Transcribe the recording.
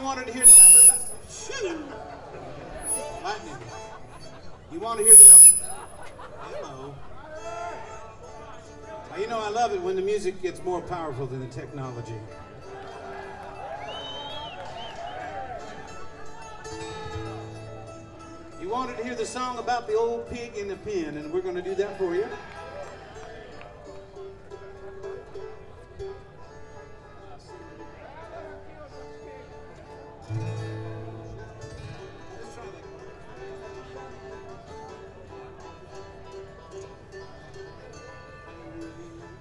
wanted to hear the number about... Shoo! Lightning. You want to hear the number? Hello. You know, I love it when the music gets more powerful than the technology. You wanted to hear the song about the old pig in the pen, and we're going to do that for you.